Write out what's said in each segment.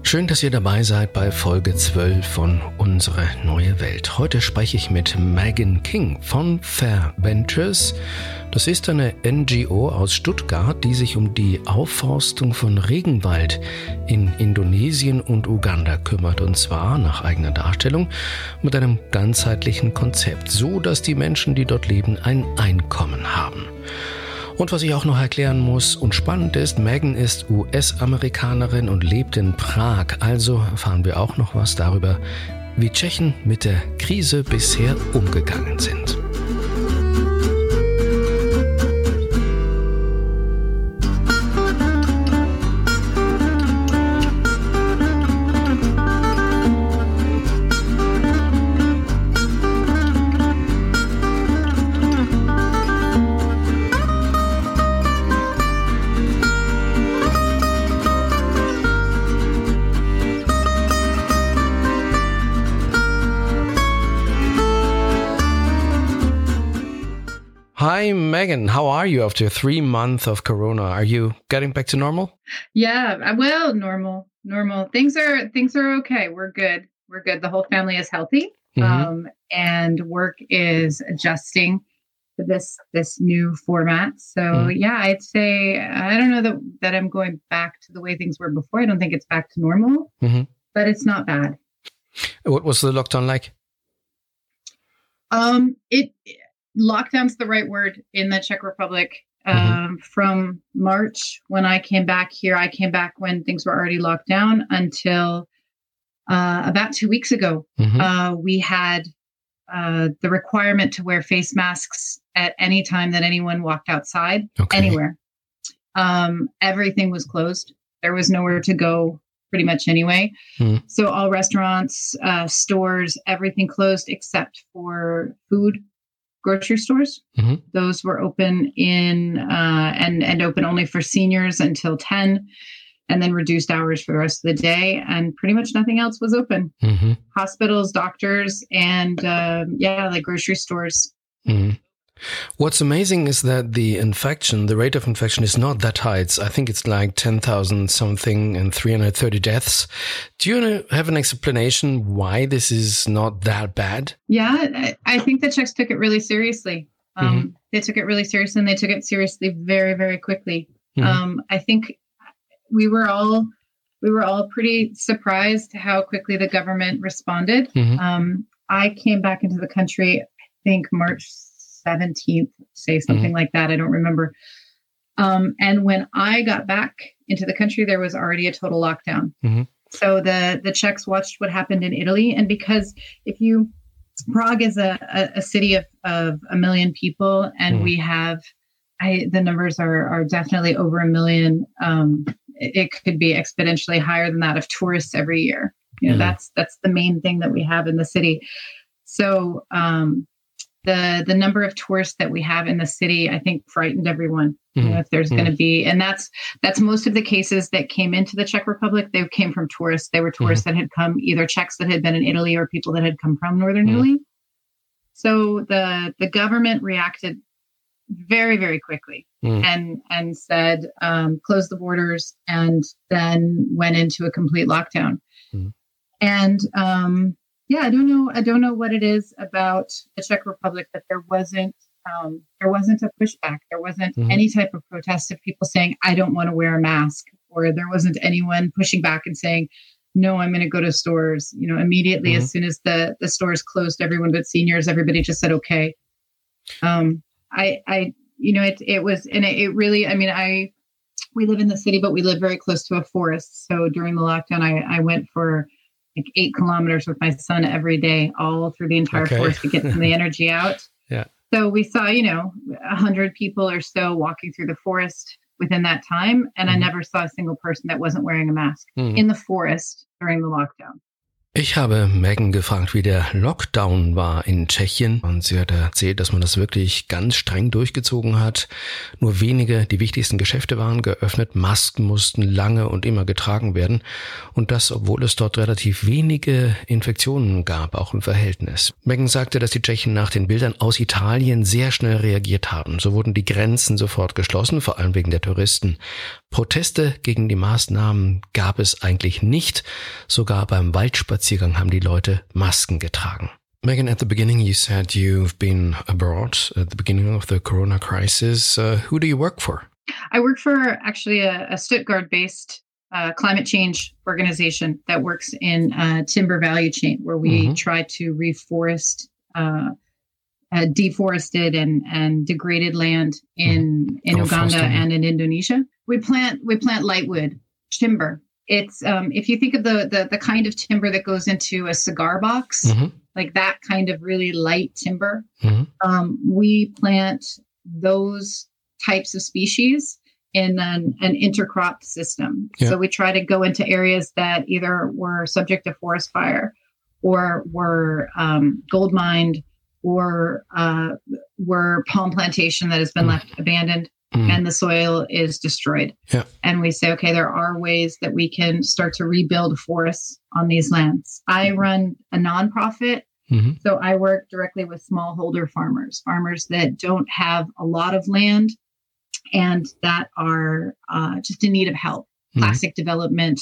Schön, dass ihr dabei seid bei Folge 12 von Unsere neue Welt. Heute spreche ich mit Megan King von Fair Ventures. Das ist eine NGO aus Stuttgart, die sich um die Aufforstung von Regenwald in Indonesien und Uganda kümmert. Und zwar, nach eigener Darstellung, mit einem ganzheitlichen Konzept, so dass die Menschen, die dort leben, ein Einkommen haben. Und was ich auch noch erklären muss und spannend ist, Megan ist US-Amerikanerin und lebt in Prag. Also erfahren wir auch noch was darüber, wie Tschechen mit der Krise bisher umgegangen sind. Hi, Megan. How are you after 3 months of Corona? Are you getting back to normal? Yeah, well, normal. Things are okay. We're good. The whole family is healthy, and work is adjusting to this new format. So yeah, I'd say I don't know that I'm going back to the way things were before. I don't think it's back to normal, but it's not bad. What was the lockdown like? Lockdown's the right word in the Czech Republic. From March, when I came back here, I came back when things were already locked down until about 2 weeks ago. We had the requirement to wear face masks at any time that anyone walked outside, anywhere. Everything was closed. There was nowhere to go pretty much anyway. So all restaurants, stores, everything closed except for food. Grocery stores, those were open and open only for seniors until 10, and then reduced hours for the rest of the day. And pretty much nothing else was open. Hospitals, doctors, and like grocery stores. What's amazing is that the rate of infection is not that high. I think it's like 10,000 something and 330 deaths. Do you have an explanation why this is not that bad? Yeah, I think the Czechs took it really seriously. They took it really seriously, and they took it seriously very, very quickly. I think we were all pretty surprised how quickly the government responded. I came back into the country, I think March 17th, say something like that. I don't remember. And when I got back into the country, there was already a total lockdown. So the Czechs watched what happened in Italy. And because Prague is a city of 1 million people, and we have, the numbers are definitely over 1 million. It could be exponentially higher than that of tourists every year. You know, that's the main thing that we have in the city. So, the number of tourists that we have in the city, I think, frightened everyone. You know, if there's going to be, and that's most of the cases that came into the Czech Republic. They came from tourists. They were tourists that had come, either Czechs that had been in Italy or people that had come from northern Italy. So the government reacted very, very quickly and said, close the borders, and then went into a complete lockdown. And I don't know what it is about the Czech Republic that there wasn't a pushback. There wasn't any type of protest of people saying, I don't want to wear a mask, or there wasn't anyone pushing back and saying, no, I'm going to go to stores. You know, immediately as soon as the stores closed, everyone but seniors, everybody just said, okay. We live in the city, but we live very close to a forest. So during the lockdown, I went for like 8 kilometers with my son every day, all through the entire forest to get some of the energy out. So we saw, 100 people or so walking through the forest within that time. And I never saw a single person that wasn't wearing a mask in the forest during the lockdown. Ich habe Megan gefragt, wie der Lockdown war in Tschechien, und sie hat erzählt, dass man das wirklich ganz streng durchgezogen hat. Nur wenige, die wichtigsten Geschäfte waren geöffnet, Masken mussten lange und immer getragen werden, und das, obwohl es dort relativ wenige Infektionen gab, auch im Verhältnis. Megan sagte, dass die Tschechen nach den Bildern aus Italien sehr schnell reagiert haben. So wurden die Grenzen sofort geschlossen, vor allem wegen der Touristen. Proteste gegen die Maßnahmen gab es eigentlich nicht. Sogar beim Waldspaziergang haben die Leute Masken getragen. Megan, at the beginning you said you've been abroad at the beginning of the corona crisis. Who do you work for? I work for actually a Stuttgart-based climate change organization that works in timber value chain, where we try to reforest deforested and degraded land in Uganda and in Indonesia. We plant lightwood timber. It's if you think of the kind of timber that goes into a cigar box, like that kind of really light timber, we plant those types of species in an intercrop system. Yeah. So we try to go into areas that either were subject to forest fire or were gold mined or were palm plantation that has been left abandoned and the soil is destroyed. Yeah. And we say, okay, there are ways that we can start to rebuild forests on these lands. I run a nonprofit. So I work directly with smallholder farmers that don't have a lot of land and that are just in need of help. Classic development,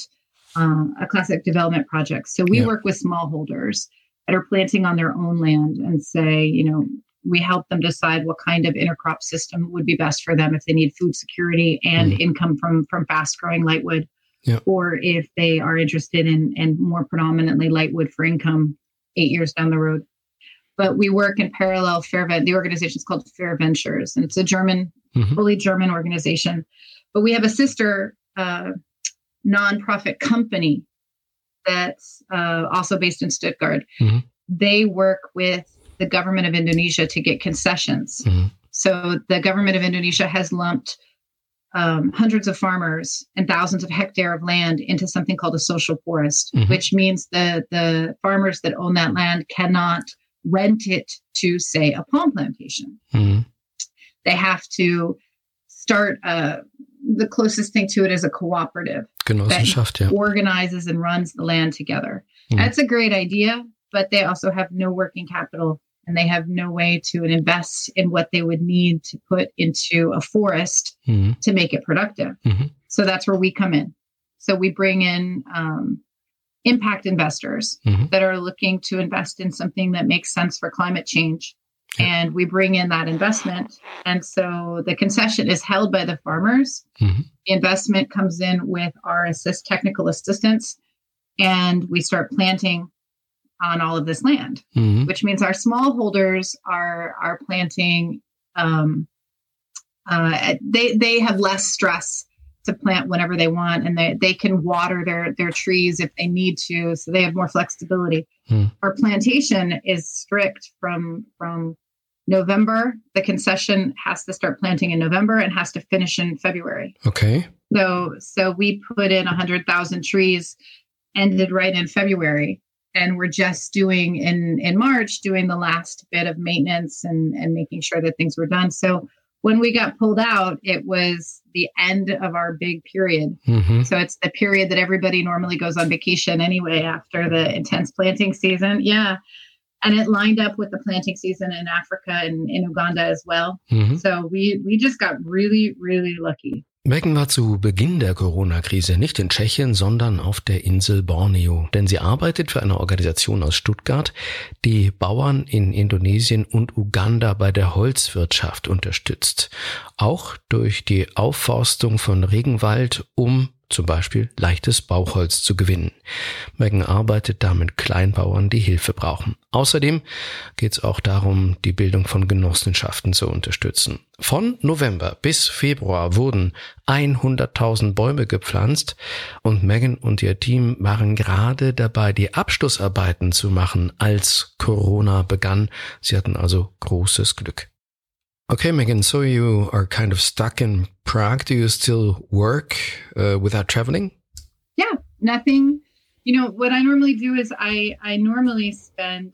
a classic development project. So we work with smallholders that are planting on their own land and say, we help them decide what kind of intercrop system would be best for them if they need food security and income from fast growing lightwood, or if they are interested in more predominantly lightwood for income 8 years down the road. But we work in parallel. The organization is called Fair Ventures, and it's a German, fully German organization. But we have a sister nonprofit company that's also based in Stuttgart. They work with the government of Indonesia to get concessions. So the government of Indonesia has lumped hundreds of farmers and thousands of hectares of land into something called a social forest, which means the farmers that own that land cannot rent it to, say, a palm plantation. They have to start the closest thing to it is a cooperative that organizes and runs the land together. That's a great idea, but they also have no working capital and they have no way to invest in what they would need to put into a forest to make it productive. So that's where we come in. So we bring in impact investors that are looking to invest in something that makes sense for climate change. And we bring in that investment. And so the concession is held by the farmers. The investment comes in with our technical assistance, and we start planting on all of this land, which means our smallholders are planting. They have less stress to plant whenever they want, and they can water their trees if they need to, so they have more flexibility. Our plantation is strict from November. The concession has to start planting in November and has to finish in February. Okay. So we put in 100,000 trees, ended right in February. And we're just doing in March, doing the last bit of maintenance and making sure that things were done. So when we got pulled out, it was the end of our big period. So it's the period that everybody normally goes on vacation anyway after the intense planting season. Yeah. And it lined up with the planting season in Africa and in Uganda as well. So we just got really, really lucky. Megan war zu Beginn der Corona-Krise nicht in Tschechien, sondern auf der Insel Borneo. Denn sie arbeitet für eine Organisation aus Stuttgart, die Bauern in Indonesien und Uganda bei der Holzwirtschaft unterstützt. Auch durch die Aufforstung von Regenwald, um zum Beispiel leichtes Bauholz zu gewinnen. Megan arbeitet da mit Kleinbauern, die Hilfe brauchen. Außerdem geht es auch darum, die Bildung von Genossenschaften zu unterstützen. Von November bis Februar wurden 100.000 Bäume gepflanzt und Megan und ihr Team waren gerade dabei, die Abschlussarbeiten zu machen, als Corona begann. Sie hatten also großes Glück. Okay, Megan, so you are kind of stuck in Prague. Do you still work without traveling? Yeah, nothing. What I normally do is I normally spend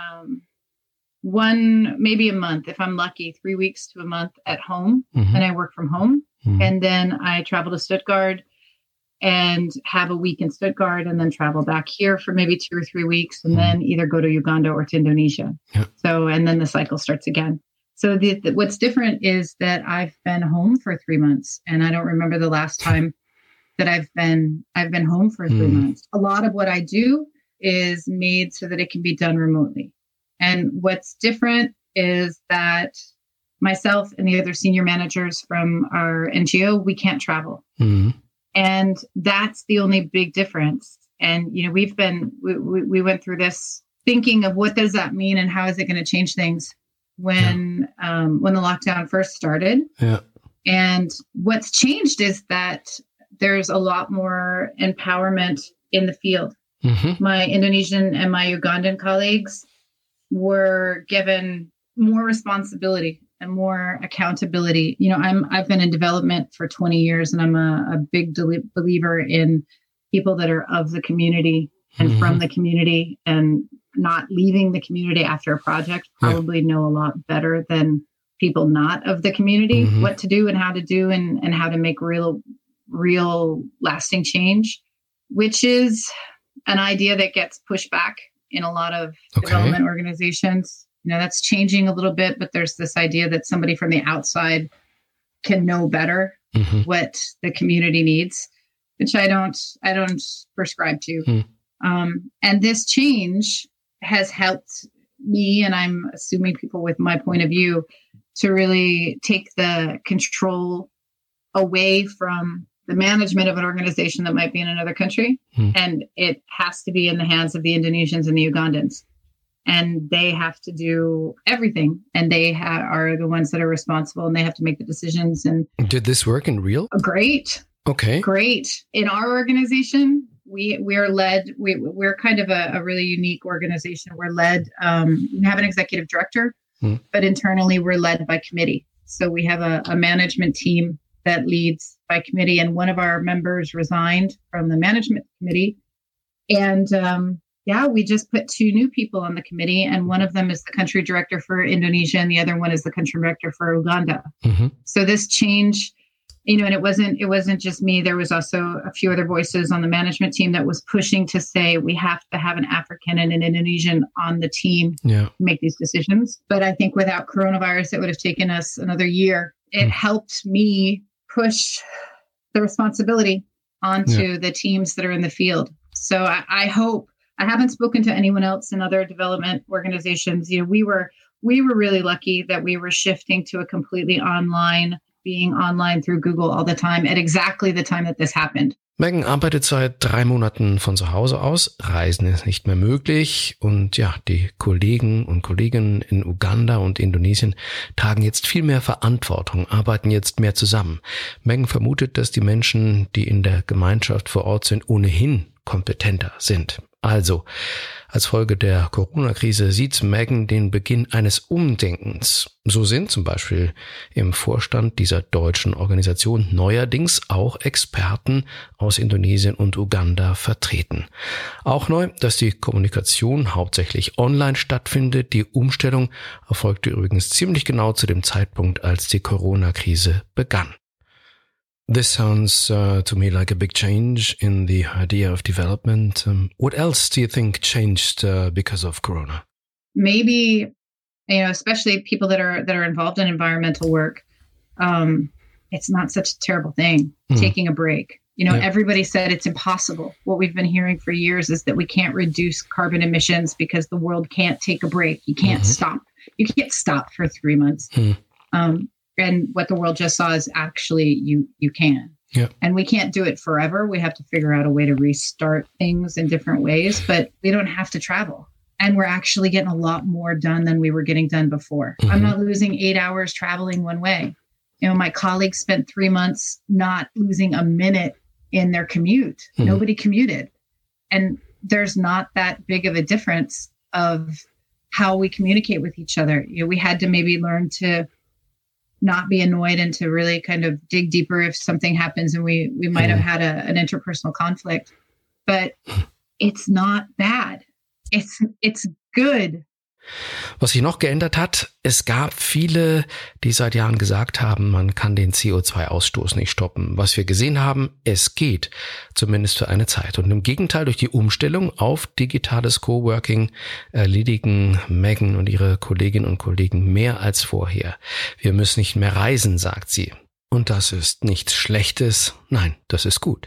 maybe a month, if I'm lucky, 3 weeks to a month at home, and I work from home. And then I travel to Stuttgart and have a week in Stuttgart and then travel back here for maybe 2 or 3 weeks and then either go to Uganda or to Indonesia. Yeah. So, and then the cycle starts again. So what's different is that I've been home for 3 months, and I don't remember the last time that I've been home for 3 months. A lot of what I do is made so that it can be done remotely. And what's different is that myself and the other senior managers from our NGO, we can't travel. And that's the only big difference. And, you know, we went through this thinking of what does that mean and how is it going to change things when the lockdown first started. Yeah. And what's changed is that there's a lot more empowerment in the field. My Indonesian and my Ugandan colleagues were given more responsibility and more accountability. You know, I've been in development for 20 years, and I'm a big believer in people that are of the community and from the community and not leaving the community after a project probably know a lot better than people not of the community what to do and how to do and how to make real lasting change, which is an idea that gets pushed back in a lot of development organizations. You know, that's changing a little bit, but there's this idea that somebody from the outside can know better what the community needs, which I don't prescribe to. And this change has helped me, and I'm assuming people with my point of view, to really take the control away from the management of an organization that might be in another country. And it has to be in the hands of the Indonesians and the Ugandans. And they have to do everything. And they are the ones that are responsible, and they have to make the decisions. And did this work in real? Great. Okay. Great. In our organization, we're led, we're kind of a really unique organization. We're led, we have an executive director, but internally we're led by committee. So we have a management team that leads by committee, and one of our members resigned from the management committee. And we just put 2 new people on the committee, and one of them is the country director for Indonesia, and the other one is the country director for Uganda. So this change, you know, and it wasn't just me. There was also a few other voices on the management team that was pushing to say we have to have an African and an Indonesian on the team to make these decisions. But I think without coronavirus, it would have taken us another year. It helped me push the responsibility onto the teams that are in the field. So I hope, I haven't spoken to anyone else in other development organizations. You know, we were really lucky that we were shifting to a completely being online through Google all the time at exactly the time that this happened. Megan arbeitet seit 3 Monaten von zu Hause aus. Reisen ist nicht mehr möglich. Und ja, die Kollegen und Kolleginnen in Uganda und Indonesien tragen jetzt viel mehr Verantwortung, arbeiten jetzt mehr zusammen. Megan vermutet, dass die Menschen, die in der Gemeinschaft vor Ort sind, ohnehin kompetenter sind. Also, als Folge der Corona-Krise sieht Megan den Beginn eines Umdenkens. So sind zum Beispiel im Vorstand dieser deutschen Organisation neuerdings auch Experten aus Indonesien und Uganda vertreten. Auch neu, dass die Kommunikation hauptsächlich online stattfindet. Die Umstellung erfolgte übrigens ziemlich genau zu dem Zeitpunkt, als die Corona-Krise begann. This sounds to me like a big change in the idea of development. What else do you think changed because of Corona? Maybe, you know, especially people that are involved in environmental work. It's not such a terrible thing, taking a break. You know, everybody said it's impossible. What we've been hearing for years is that we can't reduce carbon emissions because the world can't take a break. You can't stop. You can't stop for 3 months. And what the world just saw is actually you can. Yeah. And we can't do it forever. We have to figure out a way to restart things in different ways, but we don't have to travel. And we're actually getting a lot more done than we were getting done before. I'm not losing 8 hours traveling one way. You know, my colleagues spent 3 months not losing a minute in their commute. Nobody commuted. And there's not that big of a difference of how we communicate with each other. You know, we had to maybe learn to not be annoyed and to really kind of dig deeper if something happens and we might have had an interpersonal conflict, but it's not bad. It's good Was sich noch geändert hat, es gab viele, die seit Jahren gesagt haben, man kann den CO2-Ausstoß nicht stoppen. Was wir gesehen haben, es geht, zumindest für eine Zeit. Und im Gegenteil, durch die Umstellung auf digitales Coworking erledigen Megan und ihre Kolleginnen und Kollegen mehr als vorher. Wir müssen nicht mehr reisen, sagt sie. Und das ist nichts Schlechtes, nein, das ist gut.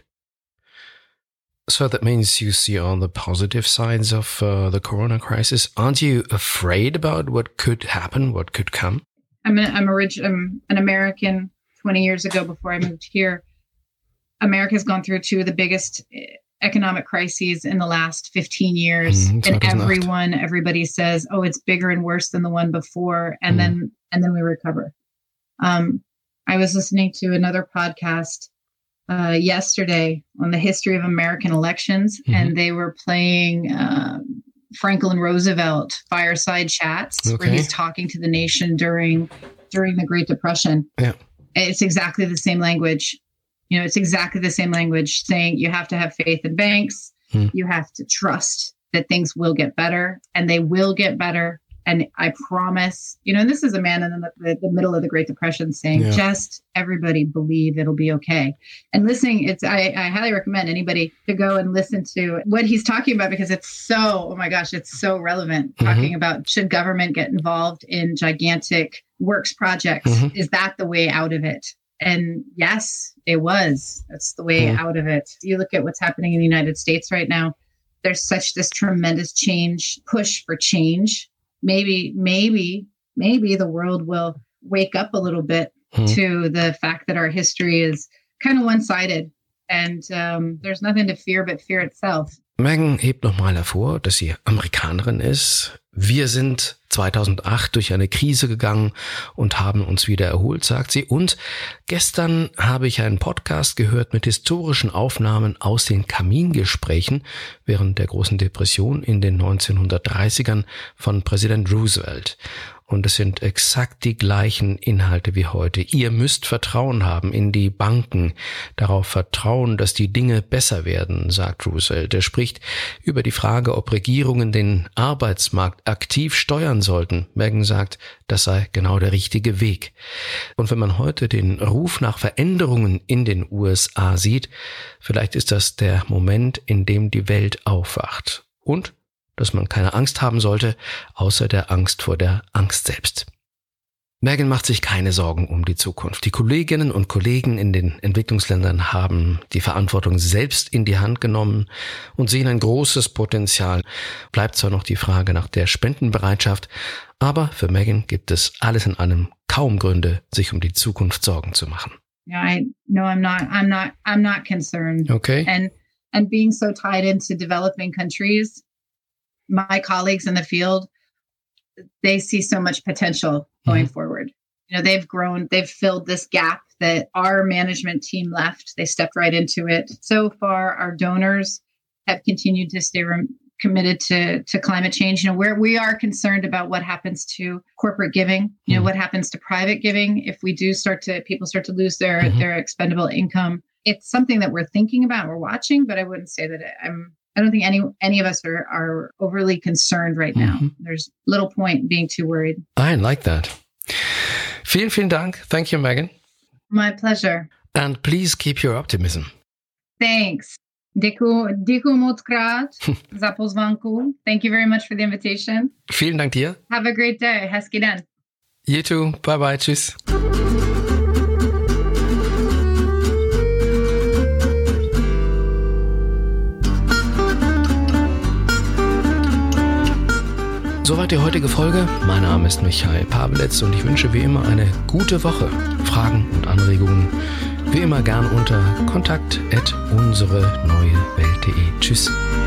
So that means you see all the positive sides of the corona crisis. Aren't you afraid about what could happen, what could come? I'm an American 20 years ago before I moved here. America's gone through two of the biggest economic crises in the last 15 years. And everybody says, oh, it's bigger and worse than the one before. And then we recover. I was listening to another podcast yesterday on the history of American elections, and they were playing Franklin Roosevelt fireside chats where he's talking to the nation during the Great Depression. Yeah. It's exactly the same language. It's exactly the same language saying you have to have faith in banks. You have to trust that things will get better, and they will get better. And I promise, and this is a man in the middle of the Great Depression saying, just everybody believe it'll be okay. And listening, I highly recommend anybody to go and listen to what he's talking about, because it's so, oh my gosh, it's so relevant. Talking about, should government get involved in gigantic works projects? Is that the way out of it? And yes, it was. That's the way out of it. You look at what's happening in the United States right now. There's such this tremendous push for change. Maybe the world will wake up a little bit to the fact that our history is kind of one-sided, and there's nothing to fear but fear itself. Megan hebt nochmal hervor, dass sie Amerikanerin ist. Wir sind 2008 durch eine Krise gegangen und haben uns wieder erholt, sagt sie. Und gestern habe ich einen Podcast gehört mit historischen Aufnahmen aus den Kamingesprächen während der großen Depression in den 1930ern von Präsident Roosevelt. Und es sind exakt die gleichen Inhalte wie heute. Ihr müsst Vertrauen haben in die Banken, darauf vertrauen, dass die Dinge besser werden, sagt Roosevelt. Er spricht über die Frage, ob Regierungen den Arbeitsmarkt aktiv steuern sollten. Megan sagt, das sei genau der richtige Weg. Und wenn man heute den Ruf nach Veränderungen in den USA sieht, vielleicht ist das der Moment, in dem die Welt aufwacht. Und dass man keine Angst haben sollte, außer der Angst vor der Angst selbst. Megan macht sich keine Sorgen um die Zukunft. Die Kolleginnen und Kollegen in den Entwicklungsländern haben die Verantwortung selbst in die Hand genommen und sehen ein großes Potenzial. Bleibt zwar noch die Frage nach der Spendenbereitschaft, aber für Megan gibt es alles in allem kaum Gründe, sich um die Zukunft Sorgen zu machen. I'm not concerned. Okay. And being so tied into developing countries, my colleagues in the field, they see so much potential going forward. They've grown, they've filled this gap that our management team left. They stepped right into it. So far, our donors have continued to stay committed to climate change. Where we are concerned about what happens to corporate giving, what happens to private giving if we do people start to lose their expendable income. It's something that we're thinking about, we're watching, but I wouldn't say that I don't think any of us are overly concerned right now. There's little point being too worried. I like that. Vielen, vielen Dank. Thank you, Megan. My pleasure. And please keep your optimism. Thanks. Děkuju moc krát za pozvánku. Thank you very much for the invitation. Vielen Dank dir. Have a great day. Hezký den. You too. Bye bye. Tschüss. Soweit die heutige Folge. Mein Name ist Michael Pawelitz und ich wünsche wie immer eine gute Woche. Fragen und Anregungen wie immer gern unter kontakt@unsereneuewelt.de. Tschüss.